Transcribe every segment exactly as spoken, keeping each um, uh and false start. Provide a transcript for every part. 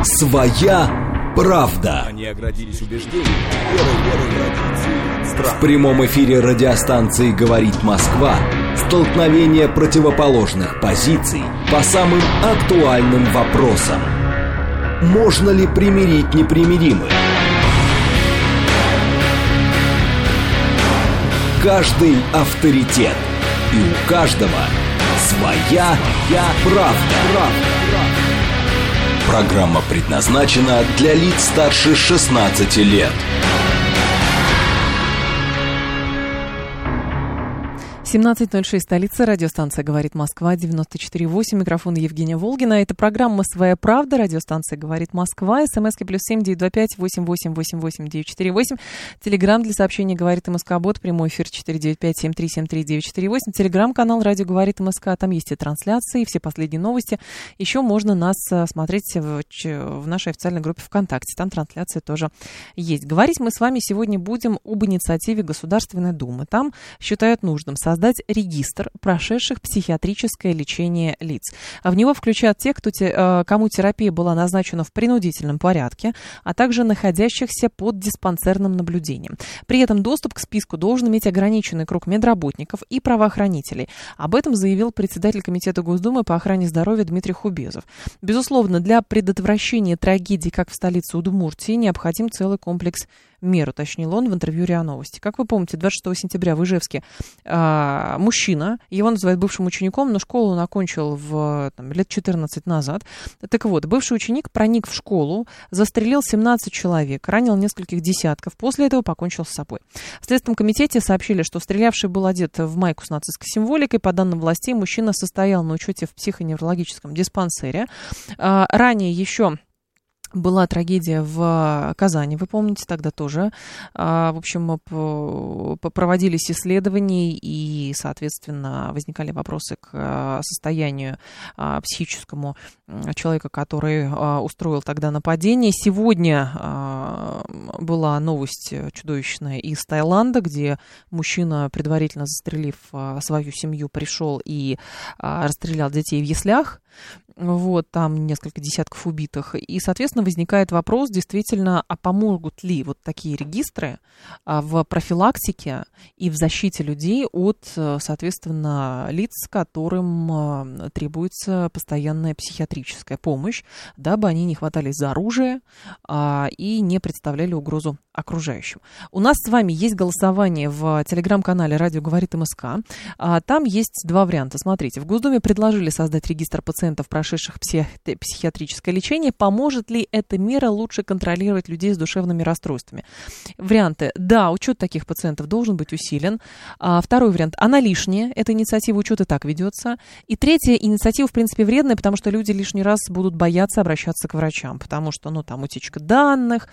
Своя правда. Они оградились убеждениями, верой, верой, традицией, В прямом эфире радиостанции «Говорит Москва» столкновение противоположных позиций по самым актуальным вопросам. Можно ли примирить непримиримых? Каждый авторитет. И у каждого своя правда. Программа предназначена для лиц старше шестнадцати лет. семнадцать ноль шесть, столица, радиостанция «Говорит Москва», девяносто четыре восемь, микрофон Евгения Волгина. Это программа «Своя правда», радиостанция «Говорит Москва», смски плюс семь девятьсот двадцать пять восемь восемь восемь восемь девять четыре восемь, телеграмм для сообщений «Говорит МСК», бот, прямой эфир четыре девять пять семь три семь три девять четыре восемь, телеграм-канал «Радио Говорит МСК», там есть и трансляции, и все последние новости. Еще можно нас смотреть в, в нашей официальной группе ВКонтакте, там трансляция тоже есть. Говорить мы с вами сегодня будем об инициативе Государственной Думы. Там считают нужным создать создать регистр прошедших психиатрическое лечение лиц. В него включат тех, кто, кому терапия была назначена в принудительном порядке, а также находящихся под диспансерным наблюдением. При этом доступ к списку должен иметь ограниченный круг медработников и правоохранителей. Об этом заявил председатель Комитета Госдумы по охране здоровья Дмитрий Хубезов. Безусловно, для предотвращения трагедий, как в столице Удмуртии, необходим целый комплекс мер, уточнил он в интервью РИА Новости. Как вы помните, двадцать шестого сентября в Ижевске а, мужчина, его называют бывшим учеником, но школу он окончил в, там, лет четырнадцать назад. Так вот, бывший ученик проник в школу, застрелил семнадцать человек, ранил нескольких десятков, после этого покончил с собой. В Следственном комитете сообщили, что стрелявший был одет в майку с нацистской символикой. По данным властей, мужчина состоял на учете в психоневрологическом диспансере. А, ранее еще была трагедия в Казани, вы помните, тогда тоже. В общем, проводились исследования, и, соответственно, возникали вопросы к состоянию психическому человека, который устроил тогда нападение. Сегодня была новость чудовищная из Таиланда, где мужчина, предварительно застрелив свою семью, пришел и расстрелял детей в яслях. Вот, там несколько десятков убитых. И, соответственно, возникает вопрос, действительно, а помогут ли вот такие регистры в профилактике и в защите людей от, соответственно, лиц, которым требуется постоянная психиатрическая помощь, дабы они не хватались за оружие и не представляли угрозу окружающим. У нас с вами есть голосование в телеграм-канале «Радио Говорит МСК». Там есть два варианта. Смотрите, в Госдуме предложили создать регистр пациентов, прошедших психи- психиатрическое лечение. Поможет ли эта мера лучше контролировать людей с душевными расстройствами? Варианты. Да, учет таких пациентов должен быть усилен. А, второй вариант. Она лишняя. Эта инициатива, учет и так ведется. И третья инициатива, в принципе, вредная, потому что люди лишний раз будут бояться обращаться к врачам, потому что, ну, там, утечка данных,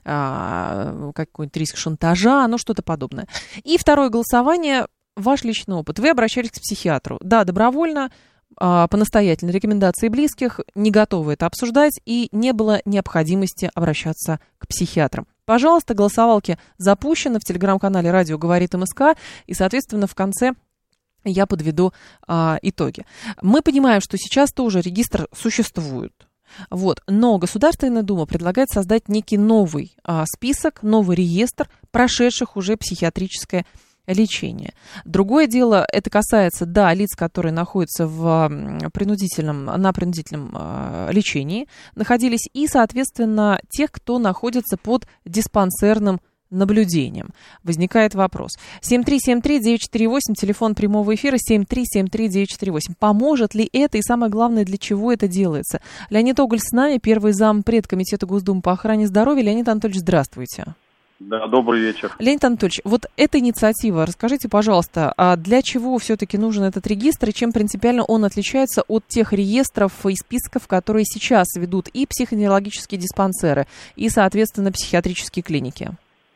а, какой-нибудь риск шантажа, ну, что-то подобное. И второе голосование. Ваш личный опыт. Вы обращались к психиатру. Да, добровольно, по настоятельной рекомендации близких, не готовы это обсуждать, и не было необходимости обращаться к психиатрам. Пожалуйста, голосовалки запущены в телеграм-канале «Радио Говорит МСК», и, соответственно, в конце я подведу а, итоги. Мы понимаем, что сейчас тоже регистр существует. Вот. Но Государственная Дума предлагает создать некий новый а, список, новый реестр прошедших уже психиатрическое лечение. Другое дело, это касается, да, лиц, которые находятся в принудительном, на принудительном э, лечении, находились, и, соответственно, тех, кто находится под диспансерным наблюдением. Возникает вопрос. семь три семь три девять четыре восемь, телефон прямого эфира семь три семь три девять четыре восемь. Поможет ли это, и самое главное, для чего это делается? Леонид Оголь с нами, первый зампред Комитета Госдумы по охране здоровья. Леонид Анатольевич, здравствуйте. Да, добрый вечер. Леонид Анатольевич, вот эта инициатива, расскажите, пожалуйста, а для чего все-таки нужен этот регистр, и чем принципиально он отличается от тех реестров и списков, которые сейчас ведут и психоневрологические диспансеры, и, соответственно, психиатрические клиники?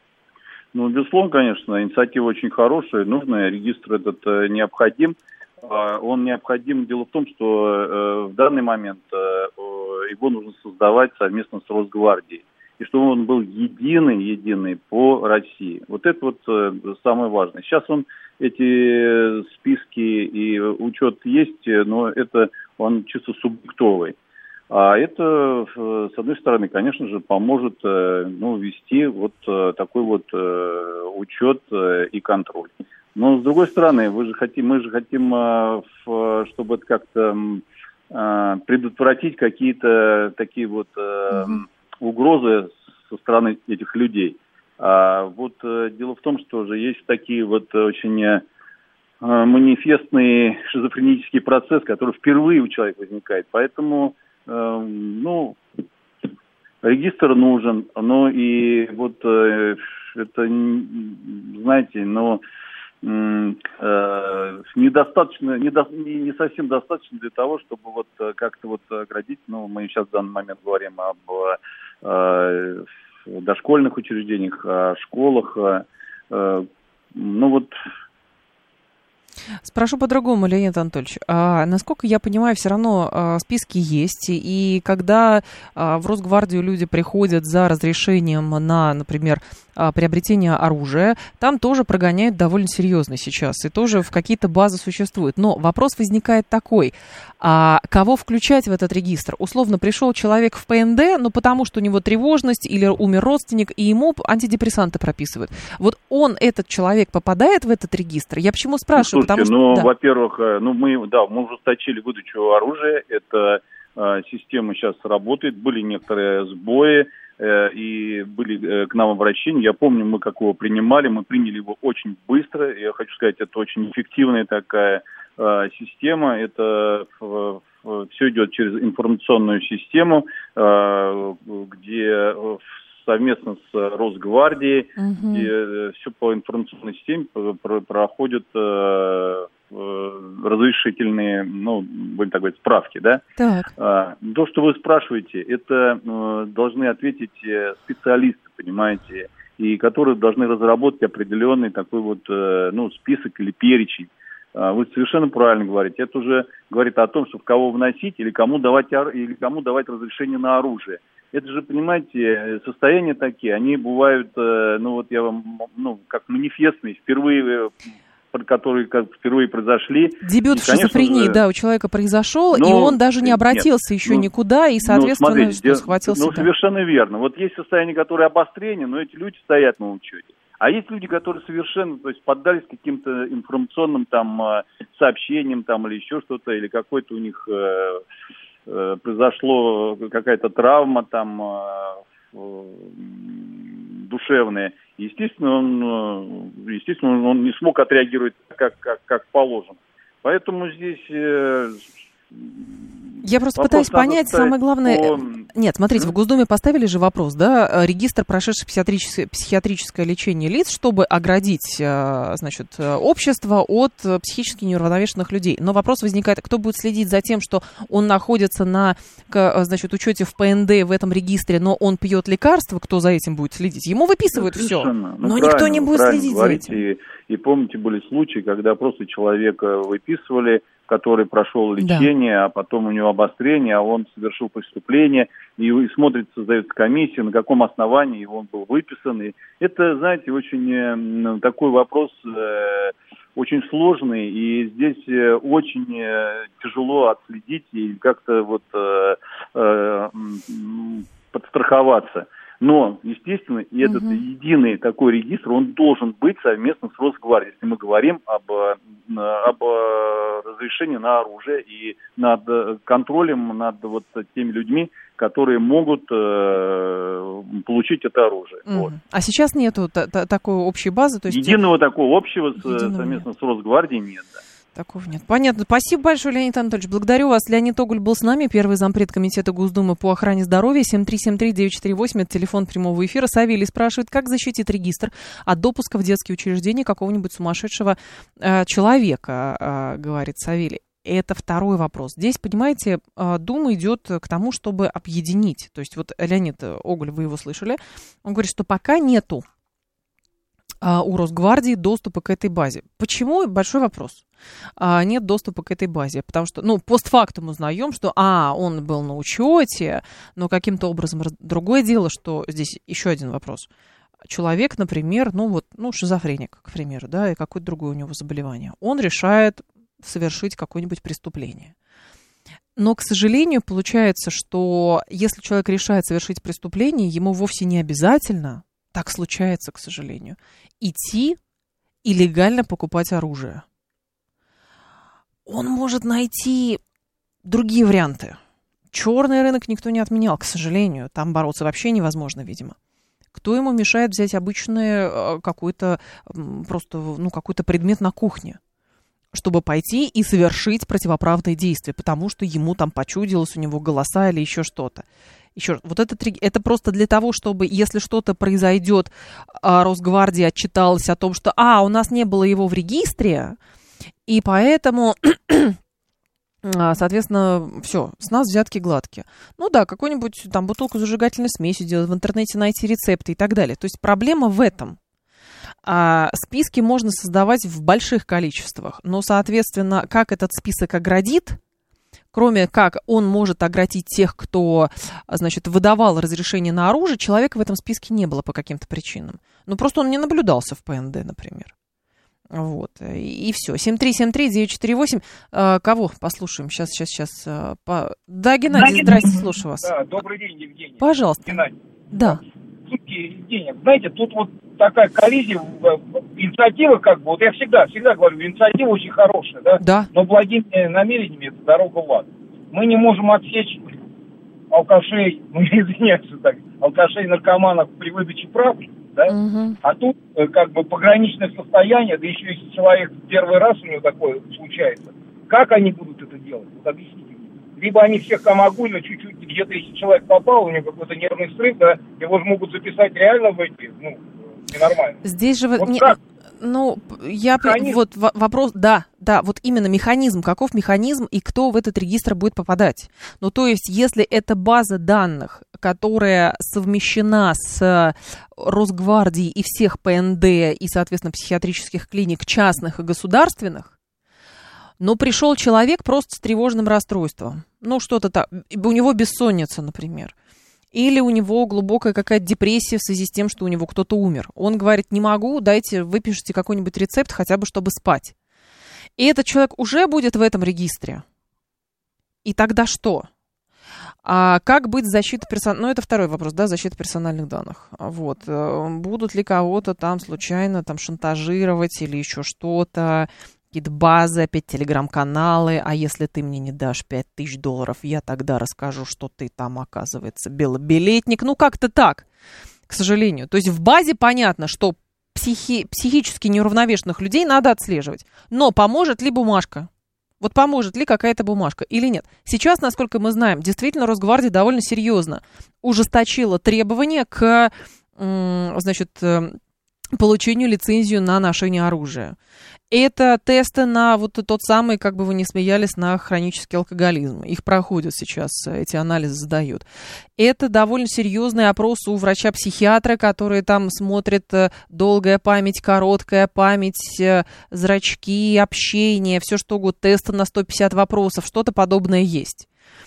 Ну, безусловно, конечно, инициатива очень хорошая, нужная, регистр этот э, необходим. Э, он необходим, дело в том, что э, в данный момент э, его нужно создавать совместно с Росгвардией. И чтобы он был единый, единый по России. Вот это вот э, самое важное. Сейчас он, эти списки и учет есть, но это он чисто субъектовый. А это, с одной стороны, конечно же, поможет, ну, вести вот такой вот учет и контроль. Но, с другой стороны, вы же хотим, мы же хотим, чтобы это как-то предотвратить какие-то такие вот mm-hmm. угрозы со стороны этих людей. А вот дело в том, что же есть такие вот очень манифестный шизофренический процесс, который впервые у человека возникает. Поэтому, э, ну, регистр нужен, но и вот э, это, знаете, но э, недостаточно, недо, не, не совсем достаточно для того, чтобы вот как-то вот оградить, ну, мы сейчас в данный момент говорим об э, дошкольных учреждениях, о школах, э, ну вот. Спрошу по-другому, Леонид Анатольевич. А, насколько я понимаю, все равно а, списки есть, и когда а, в Росгвардию люди приходят за разрешением на, например, а, приобретение оружия, там тоже прогоняют довольно серьезно сейчас, и тоже в какие-то базы существуют. Но вопрос возникает такой, а кого включать в этот регистр? Условно, пришел человек в ПНД, но потому что у него тревожность или умер родственник, и ему антидепрессанты прописывают. Вот он, этот человек, попадает в этот регистр? Я почему спрашиваю? Ну, слушайте, потому что, ну, да. во-первых, ну, мы, да, мы ужесточили выдачу оружия, эта э, система сейчас работает, были некоторые сбои, э, и были э, к нам обращения. Я помню, мы как его принимали, мы приняли его очень быстро, я хочу сказать, это очень эффективная такая э, система, это э, э, все идет через информационную систему, э, где совместно с Росгвардией, угу. где все по информационной системе проходят э, э, разрешительные, ну, будем так говорить, справки, да? Так. А, то, что вы спрашиваете, это э, должны ответить специалисты, понимаете, и которые должны разработать определенный такой вот, э, ну, список или перечень. А, вы совершенно правильно говорите. Это уже говорит о том, что в кого вносить или кому давать, или кому давать разрешение на оружие. Это же, понимаете, состояния такие, они бывают, ну вот я вам, ну, как манифестные, впервые, которые как впервые произошли. Дебют и, в шизофрении, же, да, у человека произошел, ну, и он даже не обратился нет, еще ну, никуда, и, соответственно, ну, смотрите, схватил ну, себя. Ну, совершенно верно. Вот есть состояние, которое обострение, но эти люди стоят на учете. А есть люди, которые совершенно, то есть, поддались каким-то информационным там сообщениям там или еще что-то, или какой-то у них... произошло какая-то травма там э, душевная. Естественно, он, естественно, он не смог отреагировать как, как, как положено. Поэтому здесь... Э, Я просто пытаюсь понять, самое главное... По... Нет, смотрите, mm-hmm. в Госдуме поставили же вопрос, да, регистр, прошедший психиатрическое, психиатрическое лечение лиц, чтобы оградить, значит, общество от психически неуравновешенных людей. Но вопрос возникает, кто будет следить за тем, что он находится на, значит, учете в ПНД в этом регистре, но он пьет лекарства, кто за этим будет следить? Ему выписывают ну, все, ну, но никто не будет следить за этим. И, и помните, были случаи, когда просто человека выписывали, который прошел лечение, да. а потом у него обострение, а он совершил преступление, и смотрится, создается комиссия, на каком основании он был выписан. И это, знаете, очень э, такой вопрос э, очень сложный, и здесь э, очень э, тяжело отследить и как-то вот э, э, подстраховаться. Но, естественно, и этот угу. единый такой регистр, он должен быть совместно с Росгвардией, если мы говорим об, об разрешении на оружие и над контролем над вот теми людьми, которые могут э, получить это оружие. Угу. Вот. А сейчас нету т- т- такой общей базы? То есть... Единого такого общего Единого совместно нет. с Росгвардией нет, да. Такого нет. Понятно. Спасибо большое, Леонид Анатольевич. Благодарю вас. Леонид Огуль был с нами, первый зампред комитета Госдумы по охране здоровья. семь три семь три девять четыре восемь, это телефон прямого эфира. Савелий спрашивает, как защитить регистр от допуска в детские учреждения какого-нибудь сумасшедшего э, человека, э, говорит Савелий. Это второй вопрос. Здесь, понимаете, Дума идет к тому, чтобы объединить. То есть вот Леонид Огуль, вы его слышали, он говорит, что пока нету у Росгвардии доступа к этой базе. Почему? Большой вопрос. А, нет доступа к этой базе, потому что, ну, постфактум узнаем, что, а, он был на учете, но каким-то образом... Другое дело, что здесь еще один вопрос. Человек, например, ну, вот, ну, шизофреник, к примеру, да, и какое-то другое у него заболевание. Он решает совершить какое-нибудь преступление. Но, к сожалению, получается, что если человек решает совершить преступление, ему вовсе не обязательно, так случается, к сожалению, идти и легально покупать оружие. Он может найти другие варианты. Черный рынок никто не отменял, к сожалению. Там бороться вообще невозможно, видимо. Кто ему мешает взять обычный какой-то, просто, ну, какой-то предмет на кухне, чтобы пойти и совершить противоправные действия, потому что ему там почудилось, у него голоса или еще что-то. Еще раз, вот это, это просто для того, чтобы, если что-то произойдет, Росгвардия отчиталась о том, что, а, у нас не было его в регистре, и поэтому, соответственно, все, с нас взятки гладкие. Ну да, какую-нибудь там бутылку с зажигательной смесью делать, в интернете найти рецепты и так далее. То есть проблема в этом. А, списки можно создавать в больших количествах, но, соответственно, как этот список оградит, кроме как он может оградить тех, кто, значит, выдавал разрешение на оружие, человека в этом списке не было по каким-то причинам. Ну, просто он не наблюдался в ПНД, например. Вот, и, и все. семь три семь три девять четыре восемь. А, кого послушаем? Сейчас, сейчас, сейчас. А, по... Да, Геннадий, да, здрасте, слушаю вас. Да, добрый день, Евгений. Пожалуйста. Геннадий. Да. Евгений, знаете, тут вот такая коллизия, инициатива как бы, вот я всегда, всегда говорю, инициатива очень хорошая, да? Да. Но благими намерениями это дорога в ад. Мы не можем отсечь алкашей, ну, извиняюсь, так, алкашей, наркоманов при выдаче прав, да? Угу. А тут как бы пограничное состояние, да еще если человек первый раз у него такое случается, как они будут это делать? Вот объясните. Либо они всех там огульно, чуть-чуть, где-то, если человек попал, у него какой-то нервный срыв, да, его же могут записать реально в эти, ну, ненормально. Здесь же... Вот не, как? Ну, я... Механизм. Вот вопрос... Да, да, вот именно механизм. Каков механизм и кто в этот регистр будет попадать? Ну, то есть, если это база данных, которая совмещена с Росгвардией и всех ПНД, и, соответственно, психиатрических клиник частных и государственных, но пришел человек просто с тревожным расстройством. Ну, что-то так. У него бессонница, например. Или у него глубокая какая-то депрессия в связи с тем, что у него кто-то умер. Он говорит, не могу, дайте, выпишите какой-нибудь рецепт, хотя бы чтобы спать. И этот человек уже будет в этом регистре. И тогда что? А как быть с защитой персональных... Ну, это второй вопрос, да, защита персональных данных. Вот. Будут ли кого-то там случайно там шантажировать или еще что-то? Какие-то базы, опять телеграм-каналы, а если ты мне не дашь пять тысяч долларов, я тогда расскажу, что ты там, оказывается, белобилетник. Ну, как-то так, к сожалению. То есть в базе понятно, что психи- психически неуравновешенных людей надо отслеживать. Но поможет ли бумажка? Вот поможет ли какая-то бумажка или нет? Сейчас, насколько мы знаем, действительно Росгвардия довольно серьезно ужесточила требования к, значит, получению лицензии на ношение оружия. Это тесты на вот тот самый, как бы вы ни смеялись, на хронический алкоголизм. Их проходят сейчас, эти анализы сдают. Это довольно серьезный опрос у врача-психиатра, который там смотрит долгая память, короткая память, зрачки, общение, все что угодно, тесты на сто пятьдесят вопросов, что-то подобное есть.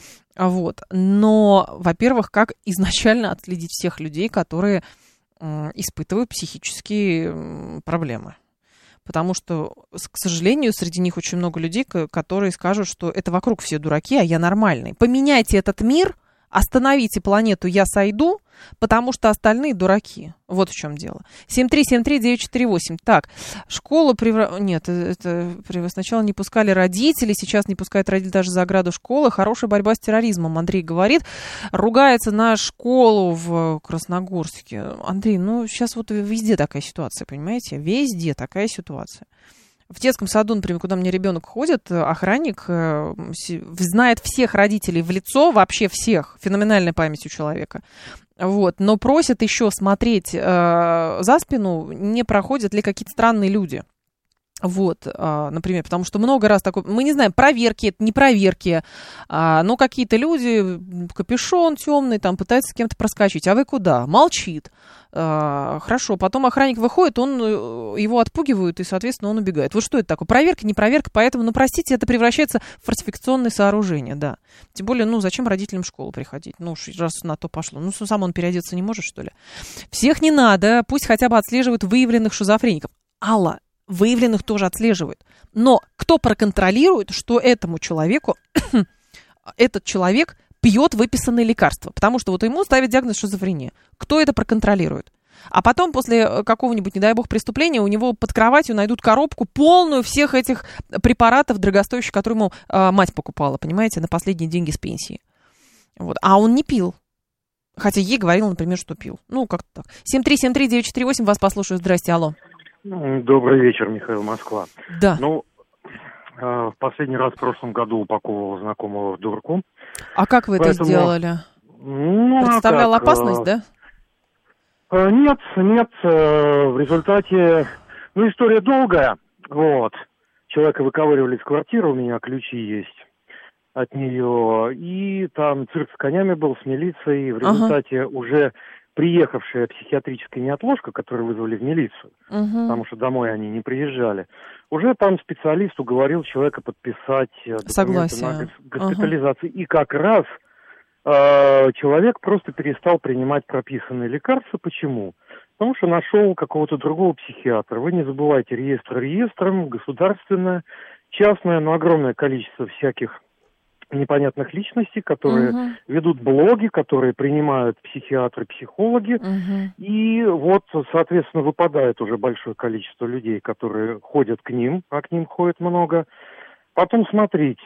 Вот. Но, во-первых, как изначально отследить всех людей, которые э, испытывают психические проблемы? Потому что, к сожалению, среди них очень много людей, которые скажут, что это вокруг все дураки, а я нормальный. Поменяйте этот мир, остановите планету, я сойду, потому что остальные дураки. Вот в чем дело. семь три семь три девять четыре восемь. Так, школу превра... Нет, это сначала не пускали родители, сейчас не пускают родители даже за ограду школы. Хорошая борьба с терроризмом, Андрей говорит. Ругается на школу в Красногорске. Андрей, ну сейчас вот везде такая ситуация, понимаете? Везде такая ситуация. В детском саду, например, куда мне ребенок ходит, охранник э, знает всех родителей в лицо, вообще всех. Феноменальная память у человека. Вот. Но просят еще смотреть э, за спину, не проходят ли какие-то странные люди. Вот, а, например, потому что много раз такое, мы не знаем, проверки это, не проверки, а, но какие-то люди, капюшон темный, там пытаются с кем-то проскочить, а вы куда? Молчит. А, хорошо, потом охранник выходит, он, его отпугивают, и, соответственно, он убегает. Вот что это такое? Проверка, не проверка, поэтому, ну, простите, это превращается в фортификационное сооружение, да. Тем более, ну, зачем родителям в школу приходить? Ну, раз на то пошло. Ну, сам он переодеться не может, что ли? Всех не надо, пусть хотя бы отслеживают выявленных шизофреников. Алла, выявленных тоже отслеживают. Но кто проконтролирует, что этому человеку этот человек пьет выписанные лекарства, потому что вот ему ставят диагноз шизофрения. Кто это проконтролирует? А потом, после какого-нибудь, не дай бог, преступления, у него под кроватью найдут коробку полную всех этих препаратов дорогостоящих, которые ему э, мать покупала, понимаете, на последние деньги с пенсии. Вот. А он не пил. Хотя ей говорил, например, что пил. Ну, как-то так. семь три семь три девять четыре восемь, вас послушаю. Здрасте, алло. Добрый вечер, Михаил, Москва. Да. Ну, э, в последний раз в прошлом году упаковывал знакомого в дурку. А как вы Поэтому... это сделали? Ну, Представлял а как, опасность, э... да? Нет, нет, в результате, ну, история долгая, вот, человека выковыривали из квартиры, у меня ключи есть от нее, и там цирк с конями был, с милицией, в результате ага. уже приехавшая психиатрическая неотложка, которую вызвали в милицию, угу. потому что домой они не приезжали, уже там специалист уговорил человека подписать документы Согласие. на госпитализацию, ага. и как раз... человек просто перестал принимать прописанные лекарства. Почему? Потому что нашел какого-то другого психиатра. Вы не забывайте, реестр реестром, государственное, частное, но огромное количество всяких непонятных личностей, которые uh-huh. ведут блоги, которые принимают психиатры, психологи. Uh-huh. И вот, соответственно, выпадает уже большое количество людей, которые ходят к ним, а к ним ходит много. Потом, смотрите,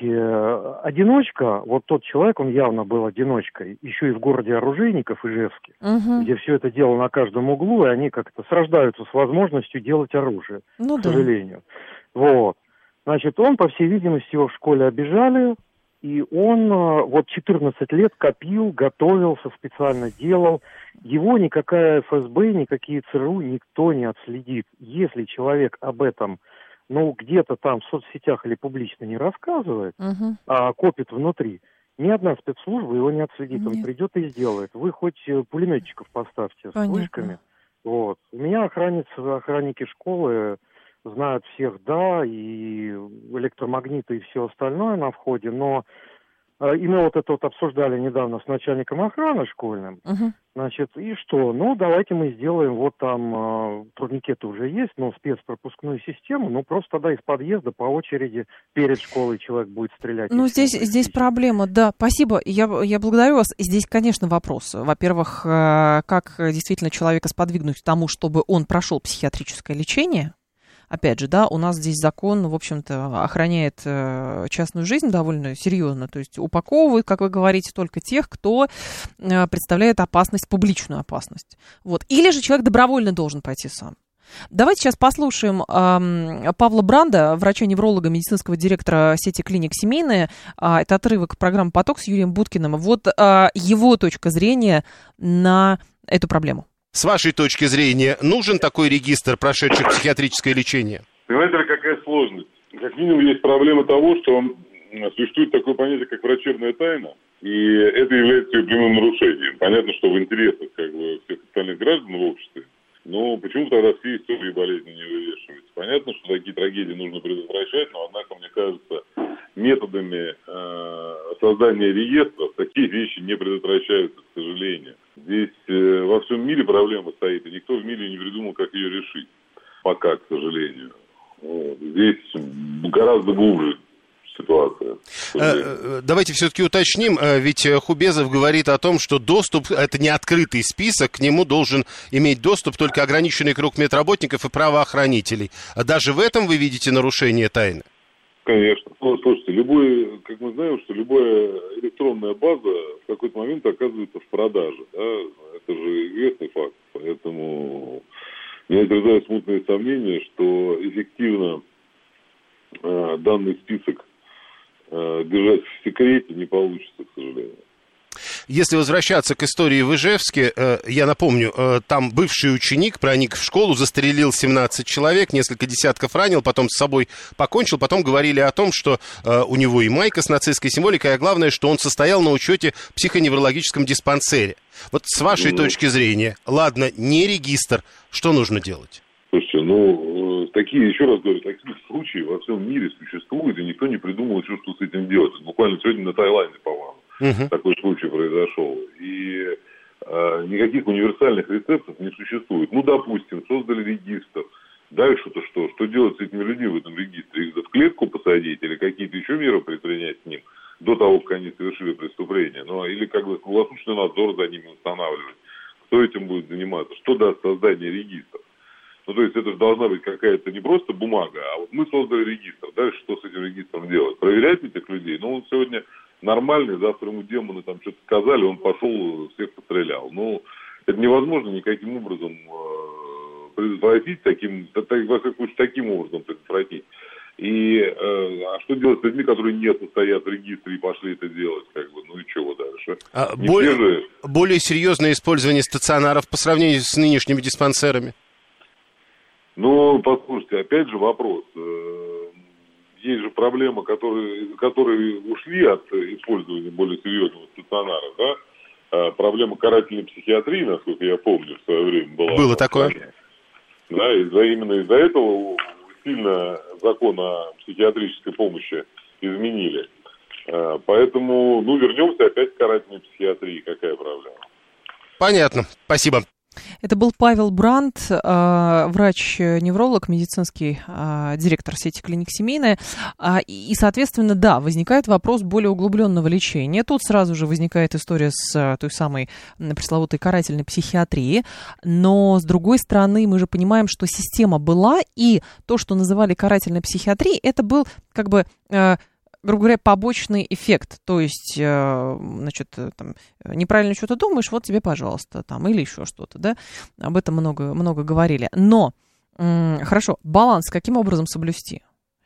одиночка, вот тот человек, он явно был одиночкой, еще и в городе оружейников, Ижевске, uh-huh. где все это дело на каждом углу, и они как-то срождаются с возможностью делать оружие, ну, к да. сожалению. Вот. Значит, он, по всей видимости, его в школе обижали, и он вот четырнадцать лет копил, готовился, специально делал. Его никакая эф эс бэ, никакие ЦРУ никто не отследит. Если человек об этом... ну, где-то там в соцсетях или публично не рассказывает, uh-huh. а копит внутри, ни одна спецслужба его не отследит. Нет. Он придет и сделает. Вы хоть пулеметчиков поставьте Понятно. с вышками. Вот. У меня охранницы, охранники школы знают всех, да, и электромагниты, и все остальное на входе, но э, и мы вот это вот обсуждали недавно с начальником охраны школьным. Uh-huh. Значит, и что? Ну, давайте мы сделаем, вот там э, турникеты уже есть, но спецпропускную систему, ну, просто тогда из подъезда по очереди перед школой человек будет стрелять. Ну, здесь, здесь проблема, да, спасибо, я, я благодарю вас. Здесь, конечно, вопрос. Во-первых, э, как действительно человека сподвигнуть к тому, чтобы он прошел психиатрическое лечение? Опять же, да, у нас здесь закон, в общем-то, охраняет э, частную жизнь довольно серьезно, то есть упаковывает, как вы говорите, только тех, кто э, представляет опасность, публичную опасность. Вот. Или же человек добровольно должен пойти сам. Давайте сейчас послушаем э, Павла Бранда, врача-невролога, медицинского директора сети клиник «Семейная». Э, это отрывок программы «Поток» с Юрием Буткиным. Вот э, его точка зрения на эту проблему. С вашей точки зрения, нужен такой регистр прошедших психиатрическое лечение? Понимаете, какая сложность? Как минимум есть проблема того, что существует такое понятие, как врачебная тайна, и это является ее прямым нарушением. Понятно, что в интересах как бы, всех остальных граждан в обществе, но почему тогда все истории болезни не вывешиваются? Понятно, что такие трагедии нужно предотвращать, но, однако, мне кажется, методами э, создания реестров такие вещи не предотвращаются, к сожалению. Здесь э, во всем мире проблема стоит, и никто в мире не придумал, как ее решить. Пока, к сожалению. Вот. Здесь гораздо глубже ситуация. Давайте все-таки уточним, ведь Хубезов говорит о том, что доступ, это не открытый список, к нему должен иметь доступ только ограниченный круг медработников и правоохранителей. Даже в этом вы видите нарушение тайны? Конечно. Ну, слушайте, любой, как мы знаем, что любая электронная база в какой-то момент оказывается в продаже. Да? Это же известный факт. Поэтому меня терзают смутные сомнения, что эффективно э, данный список э, держать в секрете не получится, к сожалению. Если возвращаться к истории в Ижевске, э, я напомню, э, там бывший ученик проник в школу, застрелил семнадцать человек, несколько десятков ранил, потом с собой покончил, потом говорили о том, что э, у него и майка с нацистской символикой, а главное, что он состоял на учете в психоневрологическом диспансере. Вот с вашей ну, точки зрения, ладно, не регистр, что нужно делать? Слушайте, ну, такие, еще раз говорю, такие случаи во всем мире существуют, и никто не придумал еще, что с этим делать. Буквально сегодня на Таиланде, по-моему. Uh-huh. Такой случай произошел. И э, никаких универсальных рецептов не существует. Ну, допустим, создали регистр. Дальше-то что? Что делать с этими людьми в этом регистре? Их в клетку посадить или какие-то еще меры предпринять с ним? до того, как они совершили преступление. Ну, или как бы круглосуточный надзор за ними устанавливать. Кто этим будет заниматься? Что даст создание регистров? Ну, то есть это же должна быть какая-то не просто бумага, а вот мы создали регистр. Дальше что с этим регистром делать? Проверять этих людей? Ну, он сегодня нормальный, завтра ему демоны там что-то сказали, он пошел, всех пострелял. Ну, это невозможно никаким образом э, предотвратить, таким, так, во всяком случае, таким образом предотвратить. И э, а что делать с людьми, которые не состоят в регистре и пошли это делать, как бы, ну и чего дальше? А более, же... более серьезное использование стационаров по сравнению с нынешними диспансерами? Ну, послушайте, опять же вопрос. Есть же проблема, которые, которые ушли от использования более серьезного стационара, да? Проблема карательной психиатрии, насколько я помню, в свое время была. Было такое. Да, из-за, именно из-за этого сильно закон о психиатрической помощи изменили. Поэтому, ну, вернемся опять к карательной психиатрии. Какая проблема? Понятно. Спасибо. Это был Павел Брандт, врач-невролог, медицинский директор сети клиник «Семейная». И, соответственно, да, возникает вопрос более углубленного лечения. Тут сразу же возникает история с той самой пресловутой карательной психиатрией. Но, с другой стороны, мы же понимаем, что система была, и то, что называли карательной психиатрией, это был как бы... грубо говоря, побочный эффект, то есть, значит, там, неправильно что-то думаешь, вот тебе, пожалуйста, там, или еще что-то, да, об этом много, много говорили. Но, м- хорошо, баланс каким образом соблюсти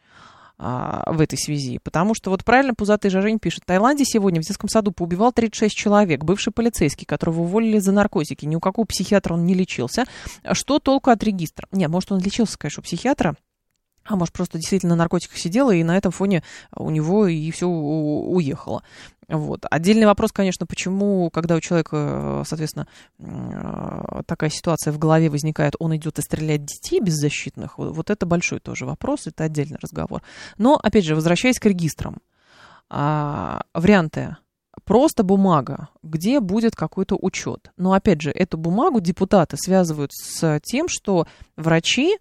а, в этой связи? Потому что вот правильно Пузатый Жажень пишет, в Таиланде сегодня в детском саду поубивал тридцать шесть человек, бывший полицейский, которого уволили за наркотики, ни у какого психиатра он не лечился. Что толку от регистра? Нет, может, он лечился, конечно, у психиатра, а может, просто действительно на наркотиках сидела, и на этом фоне у него и все уехало. Вот. Отдельный вопрос, конечно, почему, когда у человека, соответственно, такая ситуация в голове возникает, он идет и стреляет детей беззащитных, вот это большой тоже вопрос, это отдельный разговор. Но, опять же, возвращаясь к регистрам, варианты. Просто бумага, где будет какой-то учет. Но, опять же, эту бумагу депутаты связывают с тем, что врачи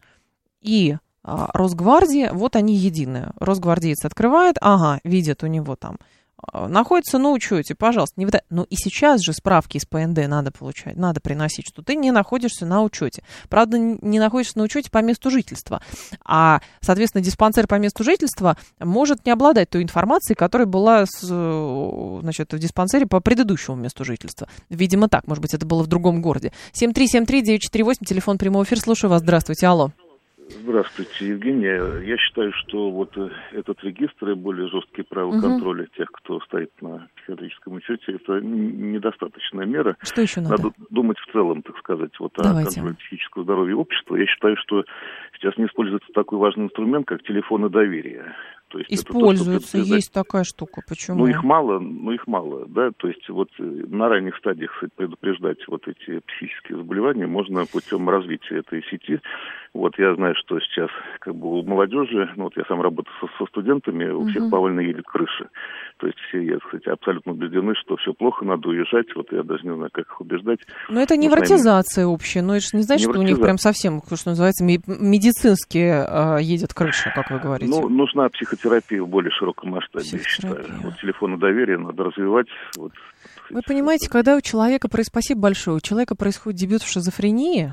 и Росгвардия, вот они единые. Росгвардеец открывает, ага, видит у него там, находится на учете, пожалуйста, не выдай. Ну и сейчас же справки из ПНД надо получать, надо приносить, что ты не находишься на учете. Правда, не находишься на учете по месту жительства. А, соответственно, диспансер по месту жительства может не обладать той информацией, которая была с, значит, в диспансере по предыдущему месту жительства. Видимо, так, может быть, это было в другом городе. семь три семь три девять четыре восемь, телефон прямого эфира, слушаю вас, здравствуйте, алло. Здравствуйте, Евгения. Я считаю, что вот этот регистр и более жесткие правила контроля uh-huh. тех, кто стоит на психиатрическом учете, это недостаточная мера. Что еще надо? Надо думать в целом, так сказать, вот Давайте. о контроле психического здоровья общества. Я считаю, что сейчас не используется такой важный инструмент, как телефоны доверия. То есть используется, это то, есть такая штука. Почему? Ну, их мало, ну, их мало, да, то есть вот на ранних стадиях предупреждать вот эти психические заболевания можно путем развития этой сети. Вот я знаю, что сейчас как бы у молодежи, ну, вот я сам работаю со, со студентами, у всех uh-huh. повально едет крыша. То есть все, я, кстати, абсолютно убеждены, что все плохо, надо уезжать, вот я даже не знаю, как их убеждать. Но это невротизация нами... общая, но это же не значит, что у них прям совсем, что называется, медицински э, едет крыша, как вы говорите. Ну, нужна психотерапия в более широком масштабе, я считаю. Вот телефоны доверия надо развивать. Вот, вы понимаете, это... когда у человека, спасибо большое, у человека происходит дебют в шизофрении,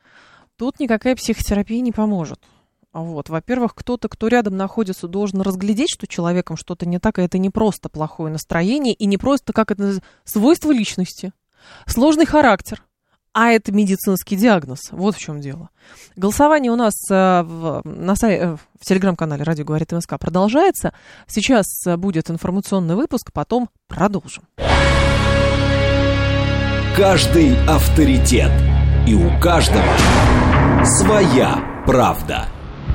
тут никакая психотерапия не поможет. Вот. Во-первых, кто-то, кто рядом находится, должен разглядеть, что человеком что-то не так, и это не просто плохое настроение, и не просто, как это, свойство личности, сложный характер, а это медицинский диагноз. Вот в чем дело. Голосование у нас э, в, на сай, в телеграм-канале «Радио говорит МСК» продолжается. Сейчас будет информационный выпуск, потом продолжим. Каждый авторитет. И у каждого своя правда.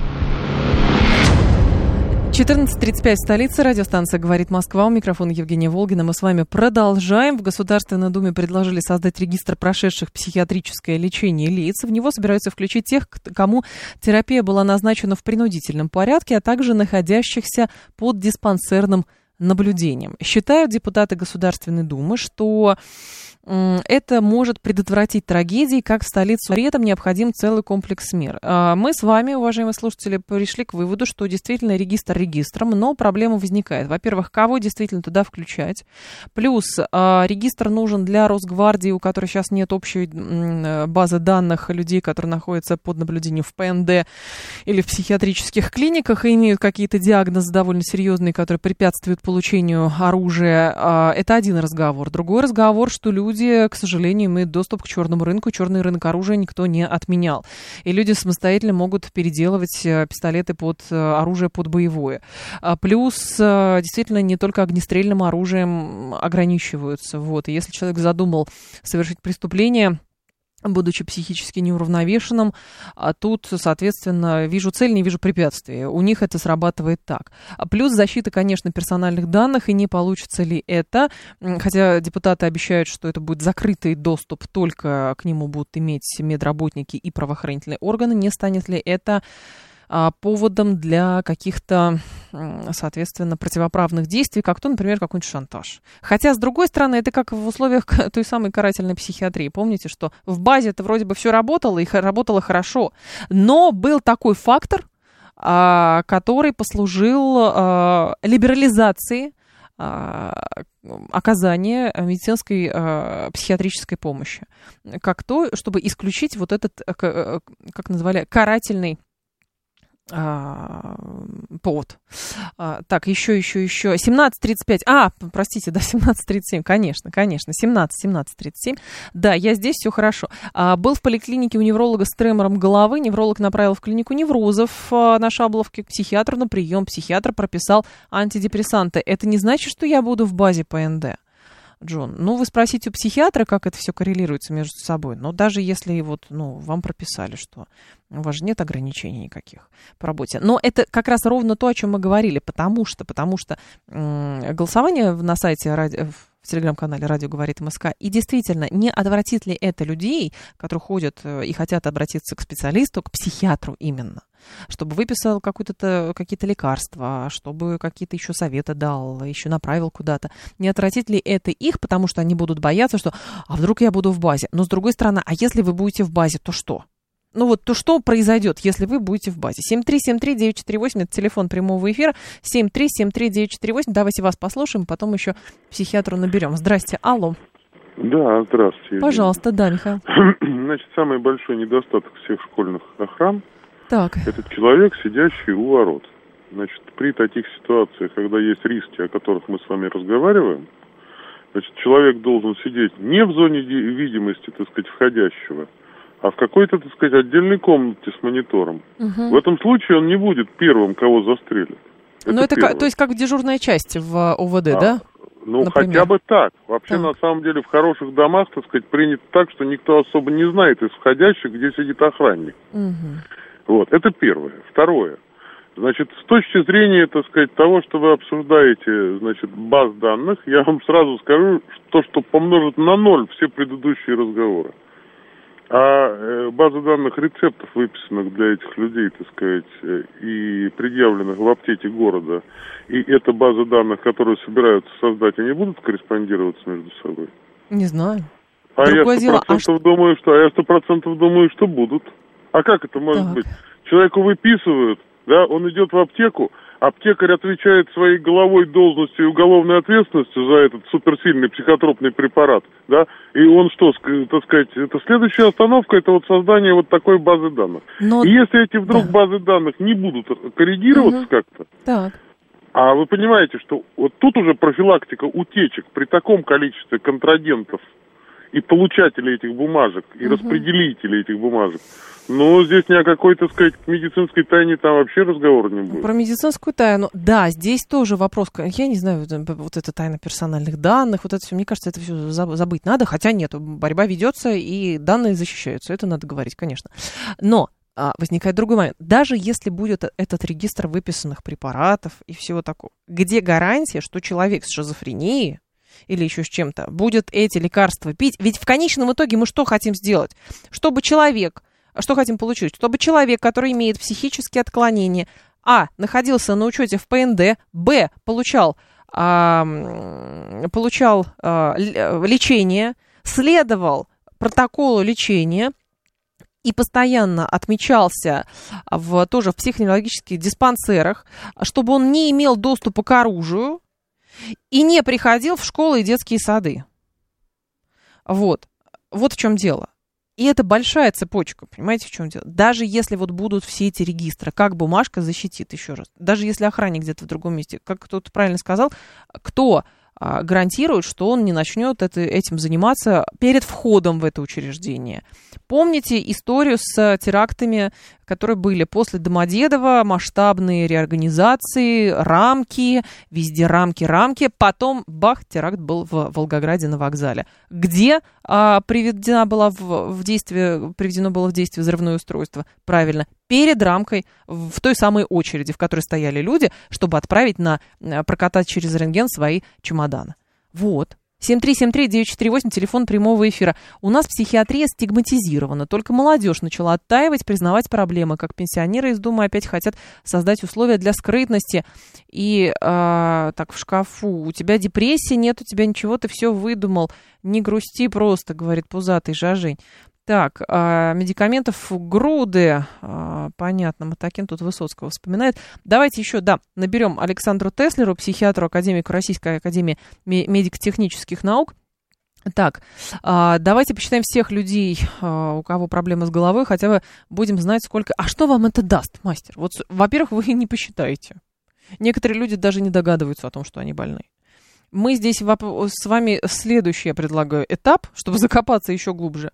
четырнадцать тридцать пять, столица, радиостанция «Говорит Москва», у микрофона Евгения Волгина. Мы с вами продолжаем. В Государственной Думе предложили создать регистр прошедших психиатрическое лечение лиц. В него собираются включить тех, кому терапия была назначена в принудительном порядке, а также находящихся под диспансерным наблюдением. Считают депутаты Государственной Думы, что это может предотвратить трагедии, как в столице. При этом необходим целый комплекс мер. Мы с вами, уважаемые слушатели, пришли к выводу, что действительно регистр регистром, но проблема возникает. Во-первых, кого действительно туда включать? Плюс регистр нужен для Росгвардии, у которой сейчас нет общей базы данных людей, которые находятся под наблюдением в ПНД или в психиатрических клиниках и имеют какие-то диагнозы довольно серьезные, которые препятствуют получению оружия. Это один разговор. Другой разговор, что люди, к сожалению, имеют доступ к черному рынку. Черный рынок оружия никто не отменял. И люди самостоятельно могут переделывать пистолеты под оружие, под боевое. Плюс, действительно, не только огнестрельным оружием ограничиваются. Вот. И если человек задумал совершить преступление, будучи психически неуравновешенным, а тут, соответственно, вижу цель, не вижу препятствия. У них это срабатывает так. Плюс защита, конечно, персональных данных, и не получится ли это, хотя депутаты обещают, что это будет закрытый доступ, только к нему будут иметь медработники и правоохранительные органы, не станет ли это поводом для каких-то, соответственно, противоправных действий, как то, например, какой-нибудь шантаж. Хотя, с другой стороны, это как в условиях той самой карательной психиатрии. Помните, что в базе-то вроде бы все работало, и работало хорошо, но был такой фактор, который послужил либерализации оказания медицинской э, психиатрической помощи. Как то, чтобы исключить вот этот, как, как назвали, карательный А, повод. А, так, еще, еще, еще. семнадцать тридцать пять. А, простите, да, семнадцать тридцать семь. Конечно, конечно. семнадцать, семнадцать тридцать семь. Да, я здесь, все хорошо. А, был в поликлинике у невролога с тремором головы. Невролог направил в клинику неврозов а, на Шабловке к психиатру на прием. Психиатр прописал антидепрессанты. Это не значит, что я буду в базе ПНД, Джон. Ну, вы спросите у психиатра, как это все коррелируется между собой. Но даже если вот, ну, вам прописали, что у вас же нет ограничений никаких по работе. Но это как раз ровно то, о чем мы говорили, потому что, потому что м- голосование на сайте радио, в телеграм-канале «Радио говорит МСК», и действительно, не отвратит ли это людей, которые ходят и хотят обратиться к специалисту, к психиатру именно, чтобы выписал какие-то, какие-то лекарства, чтобы какие-то еще советы дал, еще направил куда-то. Не отвратит ли это их, потому что они будут бояться, что «а вдруг я буду в базе?» Но с другой стороны, а если вы будете в базе, то что? Ну вот, то что произойдет, если вы будете в базе? семь три семь три девять четыре восемь, это телефон прямого эфира. семь три семь три девять четыре восемь. Давайте вас послушаем, потом еще психиатру наберем. Здрасте, алло. Да, здравствуйте. Пожалуйста, да, Михаил. Значит, самый большой недостаток всех школьных охран так. — это человек, сидящий у ворот. Значит, при таких ситуациях, когда есть риски, о которых мы с вами разговариваем, значит, человек должен сидеть не в зоне видимости, так сказать, входящего, а в какой-то, так сказать, отдельной комнате с монитором. Угу. В этом случае он не будет первым, кого застрелят. Это ну, это первое. как, то есть как в дежурной части в ОВД, а, да? Ну, например? Хотя бы так. Вообще, так. на самом деле, в хороших домах, так сказать, принято так, что никто особо не знает из входящих, где сидит охранник. Угу. Вот, это первое. Второе. Значит, с точки зрения, так сказать, того, что вы обсуждаете, значит, баз данных, я вам сразу скажу, что, что помножит на ноль все предыдущие разговоры. А база данных рецептов, выписанных для этих людей, так сказать, и предъявленных в аптеке города, и эта база данных, которую собираются создать, они будут корреспондироваться между собой? Не знаю. А Другое я сто процентов а думаю, что, а я сто процентов думаю, что будут. А как это может так. быть? Человеку выписывают, да, он идет в аптеку, аптекарь отвечает своей головой, должностью и уголовной ответственностью за этот суперсильный психотропный препарат, да, и он что, так сказать, это следующая остановка, это вот создание вот такой базы данных. Но... И если эти вдруг да. базы данных не будут коррегироваться угу. как-то, так. а вы понимаете, что вот тут уже профилактика утечек при таком количестве контрагентов и получателей этих бумажек, и угу. распределителей этих бумажек, ну, здесь ни о какой, так сказать, медицинской тайне там вообще разговора не будет. Про медицинскую тайну, да, здесь тоже вопрос, я не знаю, вот эта тайна персональных данных, вот это все, мне кажется, это все забыть надо, хотя нет, борьба ведется и данные защищаются, это надо говорить, конечно. Но а, возникает другой момент, даже если будет этот регистр выписанных препаратов и всего такого, где гарантия, что человек с шизофренией или еще с чем-то будет эти лекарства пить, ведь в конечном итоге мы что хотим сделать? Чтобы человек... Что хотим получить? Чтобы человек, который имеет психические отклонения, а, находился на учете в ПНД, б, получал а, получал а, лечение, следовал протоколу лечения и постоянно отмечался в, тоже в психоневрологических диспансерах, чтобы он не имел доступа к оружию и не приходил в школы и детские сады. Вот. Вот в чем дело. И это большая цепочка, понимаете, в чем дело? Даже если вот будут все эти регистры, как бумажка защитит, еще раз, даже если охранник где-то в другом месте, как кто-то правильно сказал, кто а, гарантирует, что он не начнет это, этим заниматься перед входом в это учреждение? Помните историю с терактами, которые были после Домодедова, масштабные реорганизации, рамки, везде рамки, рамки, потом, бах, теракт был в Волгограде на вокзале, где а, приведена была в, в действие, приведено было в действие взрывное устройство, правильно, перед рамкой, в той самой очереди, в которой стояли люди, чтобы отправить на, прокатать через рентген свои чемоданы. Вот. семь три семь три девять четыре восемь, телефон прямого эфира. У нас психиатрия стигматизирована. Только молодежь начала оттаивать, признавать проблемы. Как пенсионеры из Думы опять хотят создать условия для скрытности. И э, так в шкафу. У тебя депрессии нет, у тебя ничего, ты все выдумал. Не грусти просто, говорит пузатый Жажень. Так, э, медикаментов груды. Э, понятно, Матакин тут Высоцкого вспоминает. Давайте еще, да, наберем Александру Теслеру, психиатру, академику Российской академии медико-технических наук. Так, э, давайте посчитаем всех людей, э, у кого проблемы с головой, хотя бы будем знать, сколько... А что вам это даст, мастер? Вот, во-первых, вы не посчитаете. Некоторые люди даже не догадываются о том, что они больны. Мы здесь с вами следующий, я предлагаю, этап, чтобы закопаться еще глубже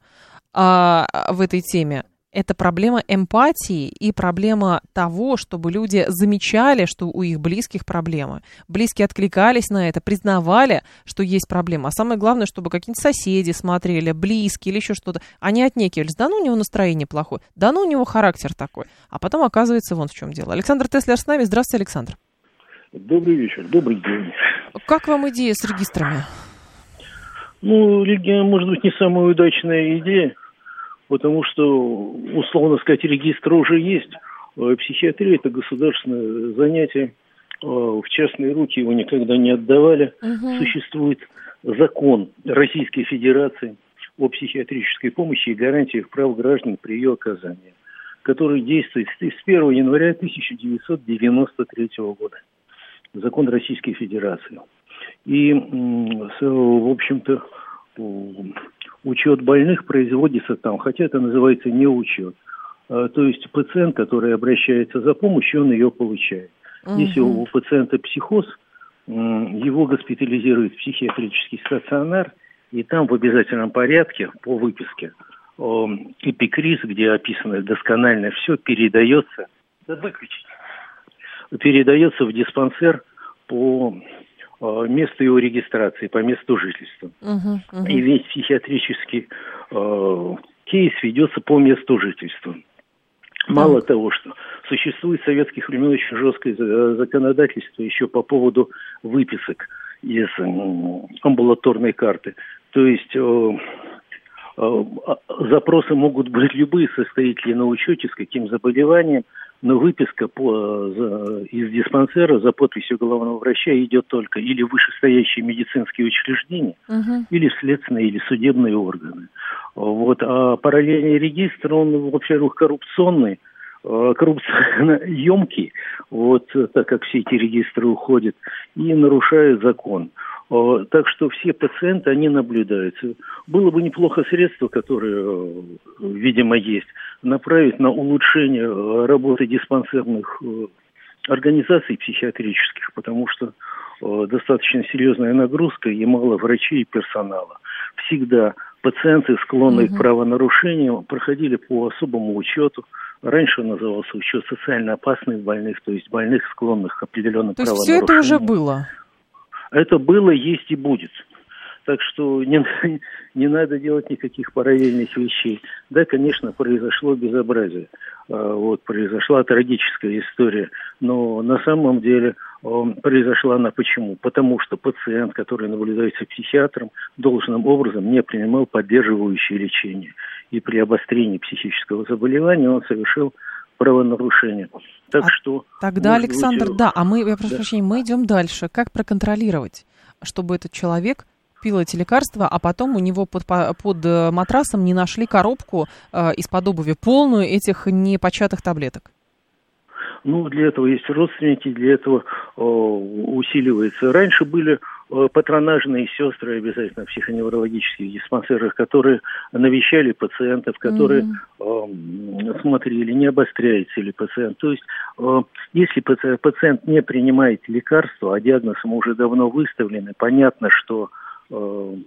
в этой теме. Это проблема эмпатии и проблема того, чтобы люди замечали, что у их близких проблемы. Близкие откликались на это, признавали, что есть проблема. А самое главное, чтобы какие-нибудь соседи смотрели, близкие или еще что-то. Они отнекивались. Да ну, у него настроение плохое. Да ну, у него характер такой. А потом оказывается, вон в чем дело. Александр Теслер с нами. Здравствуйте, Александр. Добрый вечер, добрый день. Как вам идея с регистрами? Ну, может быть, не самая удачная идея. Потому что, условно сказать, регистр уже есть. Психиатрия – это государственное занятие. В частные руки его никогда не отдавали. Угу. Существует закон Российской Федерации о психиатрической помощи и гарантиях прав граждан при ее оказании, который действует с первого января тысяча девятьсот девяносто третьего года. Закон Российской Федерации. И, в общем-то, учет больных производится там, хотя это называется не учет. То есть пациент, который обращается за помощью, он ее получает. Угу. Если у пациента психоз, его госпитализируют в психиатрический стационар, и там в обязательном порядке по выписке эпикриз, где описано досконально все, передается, да выключить, передается в диспансер по месту его регистрации, по месту жительства. Uh-huh, uh-huh. И весь психиатрический э, кейс ведется по месту жительства. Мало uh-huh. того, что существует в советских времен очень жесткое законодательство еще по поводу выписок из э, амбулаторной карты. То есть э, э, запросы могут быть любые, состоит ли на учете, с каким заболеванием, но выписка по, за, из диспансера за подписью главного врача идет только или в вышестоящие медицинские учреждения, uh-huh. или в следственные, или судебные органы. Вот. А параллельный регистр, он, во-первых, коррупционный, коррупционно емкий, вот, так как все эти регистры уходят, и нарушает закон. Так что все пациенты, они наблюдаются. Было бы неплохо средства, которые, видимо, есть, направить на улучшение работы диспансерных организаций психиатрических, потому что достаточно серьезная нагрузка и мало врачей и персонала. Всегда пациенты, склонные угу. к правонарушениям, проходили по особому учету. Раньше он назывался учет социально опасных больных, то есть больных, склонных к определенным правонарушениям. То есть все это уже было? Это было, есть и будет. Так что не, не надо делать никаких параллельных вещей. Да, конечно, произошло безобразие. Вот, произошла трагическая история. Но на самом деле произошла она почему? Потому что пациент, который наблюдается психиатром, должным образом не принимал поддерживающее лечение. И при обострении психического заболевания он совершил правонарушение. Так а что... Тогда, Александр, быть... да, а мы, я прошу да. прощения, мы идем дальше. Как проконтролировать, чтобы этот человек пил эти лекарства, а потом у него под, под матрасом не нашли коробку э, из-под обуви полную этих непочатых таблеток? Ну, для этого есть родственники, для этого э, усиливается. Раньше были э, патронажные сестры обязательно в психоневрологических диспансерах, которые навещали пациентов, которые mm-hmm. э, смотрели, не обостряется ли пациент. То есть, э, если пациент, пациент не принимает лекарства, а диагноз ему уже давно выставлен, понятно, что э,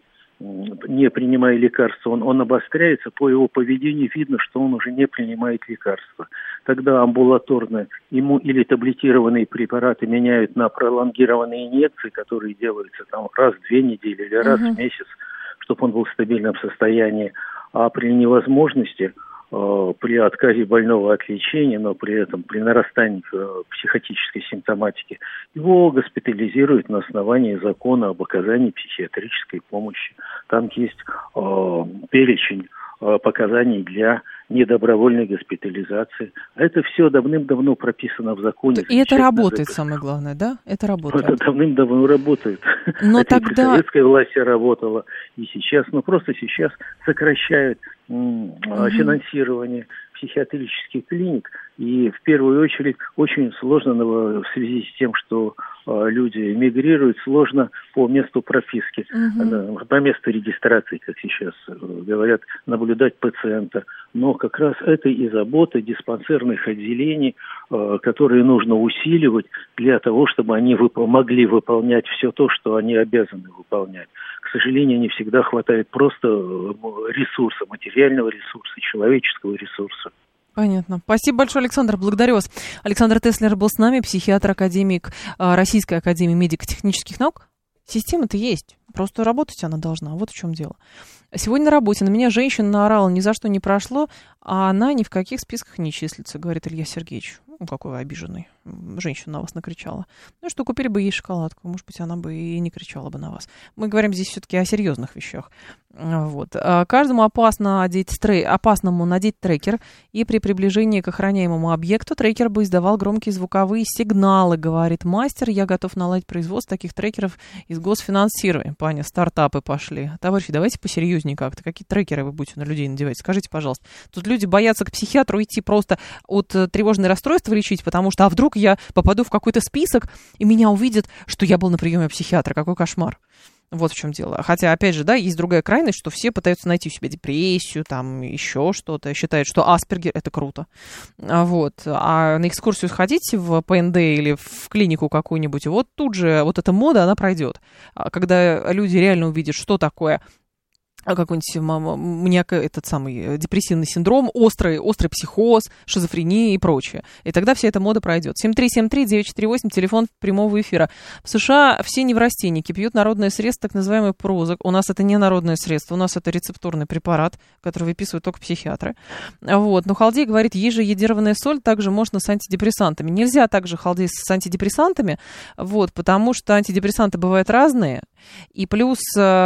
не принимая лекарства, он, он обостряется, по его поведению видно, что он уже не принимает лекарства. Тогда амбулаторно ему или таблетированные препараты меняют на пролонгированные инъекции, которые делаются там раз в две недели или раз uh-huh. в месяц, чтобы он был в стабильном состоянии. А при невозможности, э, при отказе больного от лечения, но при этом при нарастании э, психотической симптоматики, его госпитализируют на основании закона об оказании психиатрической помощи. Там есть э, перечень э, показаний для недобровольной госпитализации. А это все давным-давно прописано в законе. И это работает, самое главное, да? Это работает. Это давным-давно работает. Но это тогда... и при советской власти работало, и сейчас. Но просто сейчас сокращают м- угу. финансирование психиатрических клиник. И в первую очередь очень сложно в связи с тем, что э, люди эмигрируют, сложно по месту прописки, угу. по месту регистрации, как сейчас э, говорят, наблюдать пациента. Но как раз это и забота диспансерных отделений, э, которые нужно усиливать для того, чтобы они вып- могли выполнять все то, что они обязаны выполнять. К сожалению, не всегда хватает просто ресурса, материального ресурса, человеческого ресурса. Понятно. Спасибо большое, Александр. Благодарю вас. Александр Теслер был с нами, психиатр, академик Российской академии медико-технических наук. Система-то есть. Просто работать она должна. Вот в чем дело. Сегодня на работе на меня женщина наорала, ни за что не прошло, а она ни в каких списках не числится, говорит Илья Сергеевич. Ну, какой вы обиженный. Женщина на вас накричала. Ну что, купили бы ей шоколадку. Может быть, она бы и не кричала бы на вас. Мы говорим здесь все-таки о серьезных вещах. Вот. Каждому опасно одеть стрей... опасному надеть трекер, и при приближении к охраняемому объекту трекер бы издавал громкие звуковые сигналы, говорит мастер. Я готов наладить производство таких трекеров из госфинансирования. Паня, стартапы пошли. Товарищи, давайте посерьезнее как-то. Какие трекеры вы будете на людей надевать? Скажите, пожалуйста. Тут люди боятся к психиатру идти просто от тревожного расстройства лечить, потому что, а вдруг я попаду в какой-то список, и меня увидят, что я был на приеме психиатра. Какой кошмар. Вот в чем дело. Хотя, опять же, да, есть другая крайность, что все пытаются найти у себя депрессию, там, еще что-то. Считают, что Аспергер — это круто. Вот. А на экскурсию сходите в ПНД или в клинику какую-нибудь, вот тут же вот эта мода, она пройдет. Когда люди реально увидят, что такое какой-нибудь маниако, этот самый депрессивный синдром, острый, острый психоз, шизофрения и прочее. И тогда вся эта мода пройдет. семь три семь три девять четыре восемь, телефон прямого эфира. В США все неврастенники пьют народное средство, так называемый Прозак. У нас это не народное средство, у нас это рецептурный препарат, который выписывают только психиатры. Вот. Но халдей говорит, есть же йодированная соль, также можно с антидепрессантами. Нельзя также халдей с антидепрессантами, вот, потому что антидепрессанты бывают разные. И плюс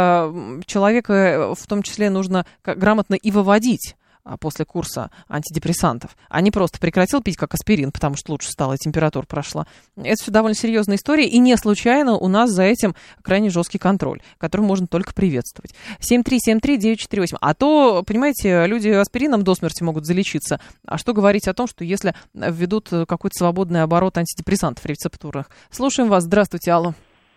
э, человека в том числе нужно грамотно и выводить после курса антидепрессантов, а не просто прекратил пить как аспирин, потому что лучше стало, и температура прошла. Это все довольно серьезная история, и не случайно у нас за этим крайне жесткий контроль, который можно только приветствовать. семь три семь три девять четыре восемь. А то, понимаете, люди аспирином до смерти могут залечиться. А что говорить о том, что если введут какой-то свободный оборот антидепрессантов рецептурных? Слушаем вас. Здравствуйте, алло.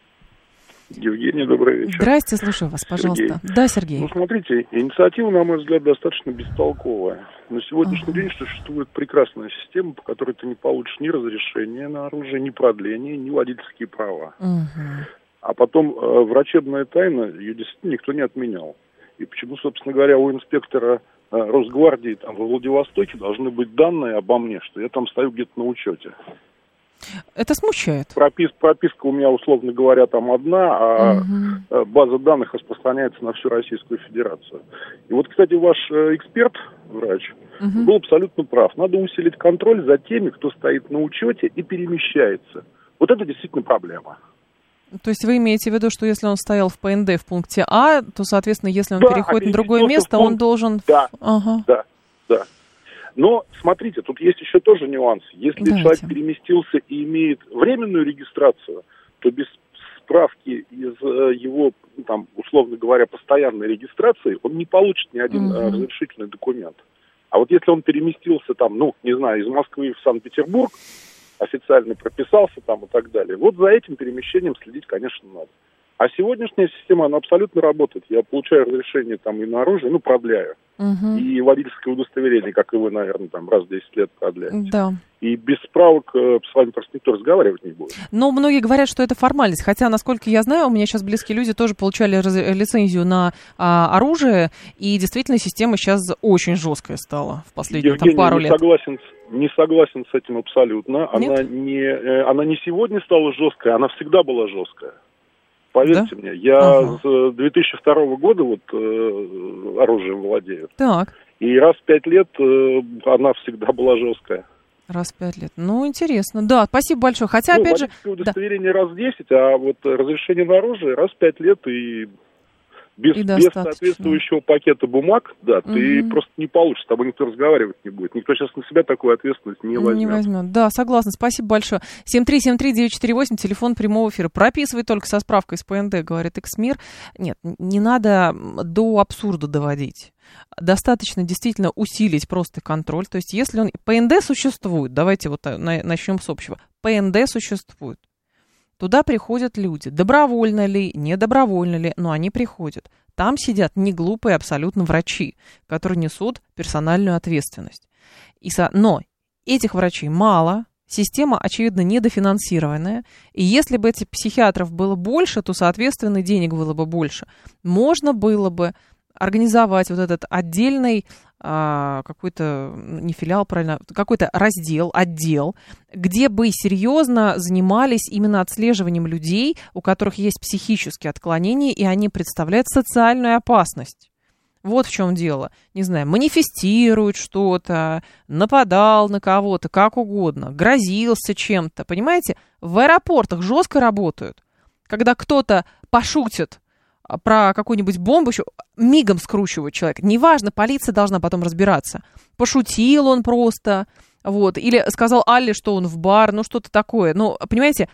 Евгений, добрый вечер. Здрасте, слушаю вас, пожалуйста. Сергей. Да, Сергей. Ну, смотрите, инициатива, на мой взгляд, достаточно бестолковая. На сегодняшний uh-huh. день существует прекрасная система, по которой ты не получишь ни разрешения на оружие, ни продления, ни водительские права. Uh-huh. А потом э, врачебная тайна, ее действительно никто не отменял. И почему, собственно говоря, у инспектора э, Росгвардии там, во Владивостоке должны быть данные обо мне, что я там стою где-то на учете? Это смущает. Пропис, прописка у меня, условно говоря, там одна, а угу. база данных распространяется на всю Российскую Федерацию. И вот, кстати, ваш эксперт, врач, угу. был абсолютно прав. Надо усилить контроль за теми, кто стоит на учете и перемещается. Вот это действительно проблема. То есть вы имеете в виду, что если он стоял в ПНД в пункте А, то, соответственно, если он да, переходит а на другое место, пункт... он должен... Да, ага. да, да. Но, смотрите, тут есть еще тоже нюанс. Если Давайте. человек переместился и имеет временную регистрацию, то без справки из э, его, там, условно говоря, постоянной регистрации, он не получит ни один uh-huh. разрешительный документ. А вот если он переместился там, ну, не знаю, из Москвы в Санкт-Петербург, официально прописался там и так далее, вот за этим перемещением следить, конечно, надо. А сегодняшняя система, она абсолютно работает. Я получаю разрешение там и на оружие, ну, продляю. Угу. И водительское удостоверение, как и вы, наверное, там раз в десять лет продляете. Да. И без справок э, с вами просто никто разговаривать не будет. Но многие говорят, что это формальность. Хотя, насколько я знаю, у меня сейчас близкие люди тоже получали раз- лицензию на а, оружие. И действительно, система сейчас очень жесткая стала в последние Евгений, там, пару не лет. Согласен, не согласен с этим абсолютно. Она Нет? не, э, она не сегодня стала жесткой, она всегда была жесткая. Поверьте да? мне, я ага. с две тысячи второго года вот э, оружием владею. Так. И раз в пять лет э, она всегда была жесткая. Раз в пять лет. Ну, интересно. Да, спасибо большое. Хотя, ну, опять же... удостоверение да. раз в десять, а вот разрешение на оружие раз в пять лет и... Без, и без соответствующего пакета бумаг, да, угу. ты просто не получишь, с тобой никто разговаривать не будет. Никто сейчас на себя такую ответственность не возьмет. Не возьмет. Да, согласна. Спасибо большое. семь три семь три девять четыре восемь, телефон прямого эфира. Прописывай только со справкой из ПНД, говорит Эксмир. Нет, не надо до абсурда доводить. Достаточно действительно усилить просто контроль. То есть если он... ПНД существует, давайте вот начнем с общего. ПНД существует. Туда приходят люди, добровольно ли, не добровольно ли, но они приходят. Там сидят не глупые абсолютно врачи, которые несут персональную ответственность. И со... Но этих врачей мало, система, очевидно, недофинансированная. И если бы этих психиатров было больше, то, соответственно, денег было бы больше. Можно было бы организовать вот этот отдельный а, какой-то, не филиал, правильно, какой-то раздел, отдел, где бы серьезно занимались именно отслеживанием людей, у которых есть психические отклонения, и они представляют социальную опасность. Вот в чем дело. Не знаю, манифестирует что-то, нападал на кого-то, как угодно, грозился чем-то. Понимаете, в аэропортах жестко работают. Когда кто-то пошутит про какую-нибудь бомбу, еще мигом скручивают человека. Неважно, полиция должна потом разбираться. Пошутил он просто, вот, или сказал Алле, что он в бар, ну что-то такое. Ну, понимаете,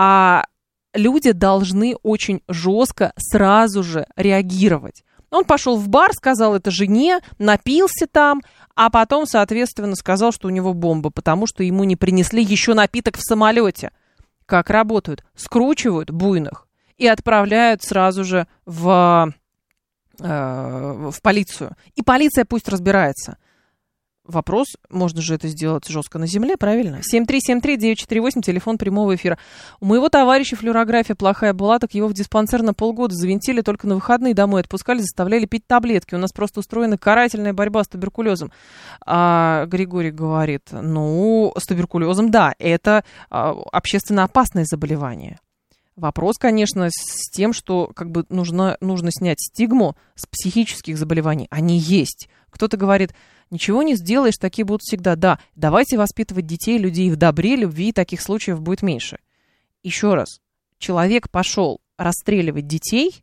а люди должны очень жестко сразу же реагировать. Он пошел в бар, сказал это жене, напился там, а потом, соответственно, сказал, что у него бомба, потому что ему не принесли еще напиток в самолете. Как работают? Скручивают буйных и отправляют сразу же в, э, в полицию. И полиция пусть разбирается. Вопрос, можно же это сделать жестко на земле, правильно? семь три семь три девять четыре восемь, телефон прямого эфира. У моего товарища флюорография плохая была, так его в диспансер на полгода завинтили, только на выходные домой отпускали, заставляли пить таблетки. У нас просто устроена карательная борьба с туберкулезом. А Григорий говорит, ну, с туберкулезом, да, это а, общественно опасное заболевание. Вопрос, конечно, с тем, что как бы нужно, нужно снять стигму с психических заболеваний. Они есть. Кто-то говорит, ничего не сделаешь, такие будут всегда. Да, давайте воспитывать детей, людей в добре, любви, таких случаев будет меньше. Еще раз, человек пошел расстреливать детей,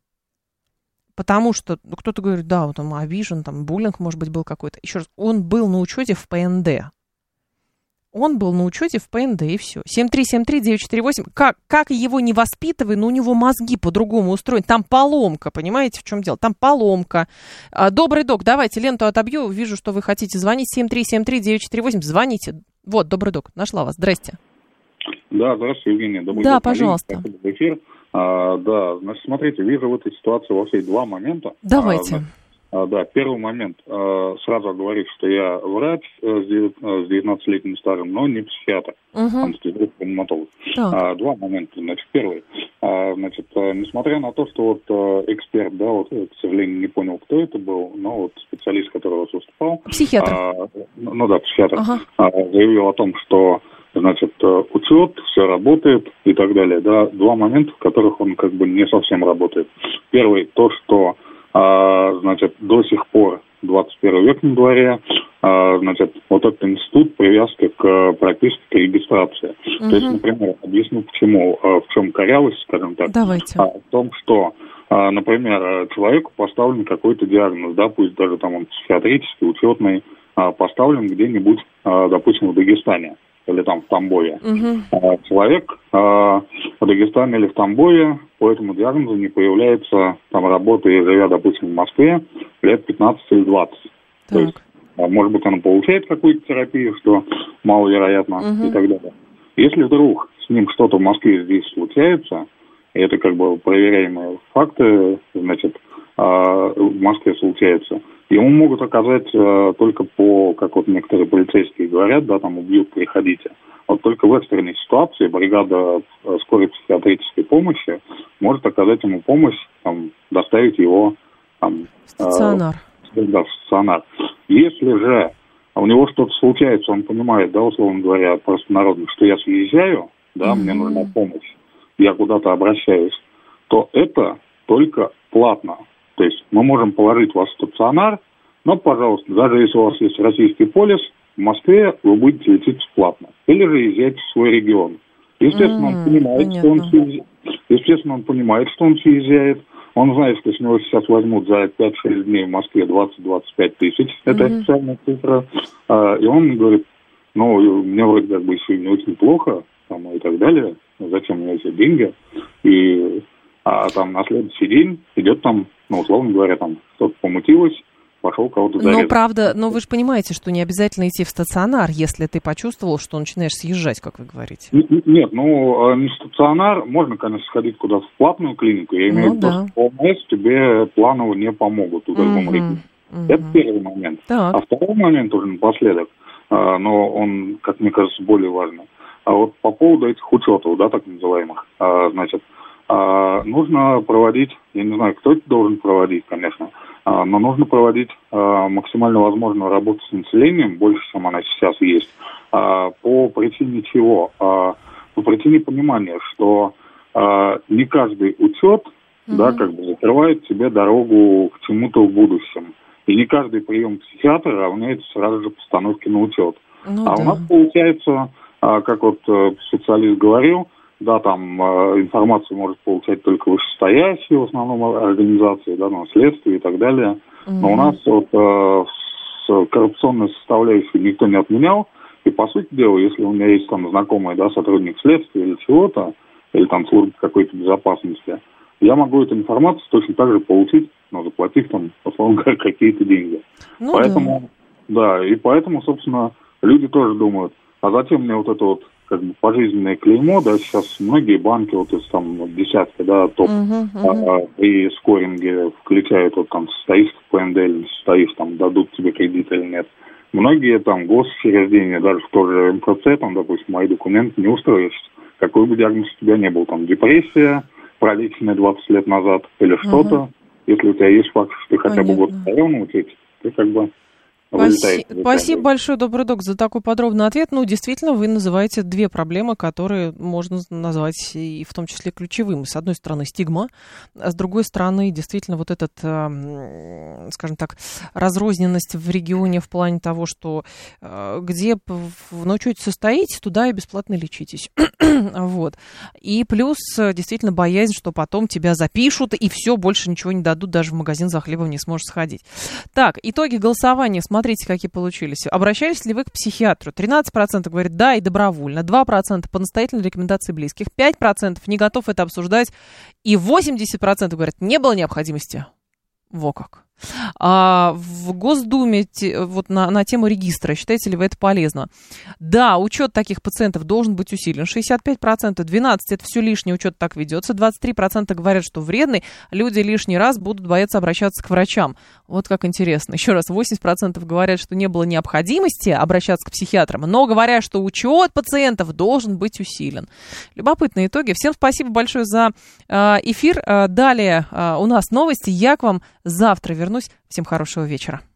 потому что, ну, кто-то говорит, да, вот он обижен, там, буллинг, может быть, был какой-то. Еще раз, он был на учете в ПНД. Он был на учете в ПНД, и все. семь три семь три девять четыре восемь. Как, как его не воспитывай, но у него мозги по-другому устроены. Там поломка, понимаете, в чем дело? Там поломка. А, добрый док, давайте ленту отобью. Вижу, что вы хотите звонить. семь три семь три девять четыре восемь. Звоните. Вот, добрый док, нашла вас. Здрасте. Да, здравствуйте, Евгения. Добрый да, док, пожалуйста. В эфир. А, да, значит, смотрите, вижу в этой ситуации во всей два момента. Давайте. А, А, да, первый момент. А, сразу говорю, что я врач а, с девятнадцатилетним стажем, но не психиатр, угу. анестезиолог-реаниматолог. А, два момента. Значит, первый. А, значит, а, несмотря на то, что вот а, эксперт, да, вот, к сожалению, не понял, кто это был, но вот специалист, который вас выступал. Психиатр. А, ну да, психиатр. Ага. А, заявил о том, что, значит, учет, все работает и так далее. Да, два момента, в которых он как бы не совсем работает. Первый, то, что А, значит, до сих пор, двадцать первый век на дворе, а, значит, вот этот институт привязки к прописке, к регистрации. Uh-huh. То есть, например, объясню, почему, а, в чем корявость, скажем так. Давайте. А, в том, что например, человеку поставлен какой-то диагноз, да, пусть даже там он психиатрический, учетный, поставлен где-нибудь, допустим, в Дагестане или там в Тамбове. Uh-huh. Человек в Дагестане или в Тамбове по этому диагнозу не появляется, там, работая и живя, допустим, в Москве, лет пятнадцать или двадцать. Так. То есть, может быть, он получает какую-то терапию, что маловероятно, uh-huh. и так далее. Если вдруг с ним что-то в Москве здесь случается, и это как бы проверяемые факты, значит, в Москве случается, ему могут оказать только по, как вот некоторые полицейские говорят, да, там убьют, приходите. Вот только в экстренной ситуации бригада скорой психиатрической помощи может оказать ему помощь, там, доставить его там, в стационар. Э, да, в стационар. Если же у него что-то случается, он понимает, да, условно говоря, простонародно, что я съезжаю, да, mm-hmm. мне нужна помощь, я куда-то обращаюсь, то это только платно. То есть мы можем положить вас в стационар, но, пожалуйста, даже если у вас есть российский полис, в Москве вы будете лететь бесплатно. Или же езжайте в свой регион. Естественно, mm-hmm. он понимает, что он съезжает. Естественно, он понимает, что он съезжает. Он знает, что с него сейчас возьмут за пять-шесть дней в Москве двадцать-двадцать пять тысяч. Это mm-hmm. официальная цифра. А, и он говорит, ну, мне вроде как бы еще не очень плохо, там, и так далее. Зачем мне эти деньги? И а там на следующий день идет там, ну, условно говоря, там что-то помутилось, пошел кого-то зарезать. Но правда, но вы же понимаете, что не обязательно идти в стационар, если ты почувствовал, что начинаешь съезжать, как вы говорите. Нет, ну, не в стационар, можно, конечно, сходить куда-то в платную клинику. Я имею в виду, что в ОМС тебе планово не помогут в другом регионе. Это первый момент. Так. А второй момент уже напоследок, но он, как мне кажется, более важный. А вот по поводу этих учетов, да, так называемых, значит, нужно проводить, я не знаю, кто это должен проводить, конечно, но нужно проводить максимально возможную работу с населением, больше, чем она сейчас есть, по причине чего? По причине понимания, что не каждый учет, угу. да, как бы закрывает себе дорогу к чему-то в будущем. И не каждый прием психиатра равняется сразу же постановке на учет. Ну, а да. у нас получается, как вот специалист говорил, да, там э, информацию может получать только вышестоящие, в основном, организации, да, ну, следствие и так далее. Mm-hmm. Но у нас вот э, с коррупционной составляющей никто не отменял. И, по сути дела, если у меня есть там знакомый, да, сотрудник следствия или чего-то, или там служба какой-то безопасности, я могу эту информацию точно так же получить, но заплатив там, условно говоря, какие-то деньги. Ну, поэтому, да. да, и поэтому, собственно, люди тоже думают, а зачем мне вот это вот как бы пожизненное клеймо, да, сейчас многие банки, вот из там десятки, да, топ, uh-huh, uh-huh. А, и скоринги включают, вот там, состоишь в ПНД или не состоишь, там, дадут тебе кредит или нет. Многие там госучреждения, даже в то же эм эф цэ, там, допустим, мои документы не устроишь. Какой бы диагноз у тебя не был, там, депрессия, пролеченная двадцать лет назад, или uh-huh. что-то, если у тебя есть факт, что ты хотя бы год стоял научить, ты как бы... Спасибо, спасибо большое, добрый док, за такой подробный ответ. Ну, действительно, вы называете две проблемы, которые можно назвать и в том числе ключевыми. С одной стороны, стигма, а с другой стороны, действительно, вот этот, скажем так, разрозненность в регионе в плане того, что где в учете состоите, туда и бесплатно лечитесь. Вот. И плюс, действительно, боязнь, что потом тебя запишут, и все, больше ничего не дадут, даже в магазин за хлебом не сможешь сходить. Так, итоги голосования. Смотрите, какие получились. Обращались ли вы к психиатру? тринадцать процентов говорят «да» и добровольно, два процента по настоятельной рекомендации близких, пять процентов не готов это обсуждать, и восемьдесят процентов говорят «не было необходимости». Во как. А в Госдуме вот на, на тему регистра, считаете ли вы это полезно? Да, учет таких пациентов должен быть усилен. шестьдесят пять процентов, двенадцать процентов это все лишнее, учет так ведется. двадцать три процента говорят, что вредный. Люди лишний раз будут бояться обращаться к врачам. Вот как интересно. Еще раз, восемьдесят процентов говорят, что не было необходимости обращаться к психиатрам, но говорят, что учет пациентов должен быть усилен. Любопытные итоги. Всем спасибо большое за эфир. Далее у нас новости. Я к вам завтра вернусь. Всем хорошего вечера.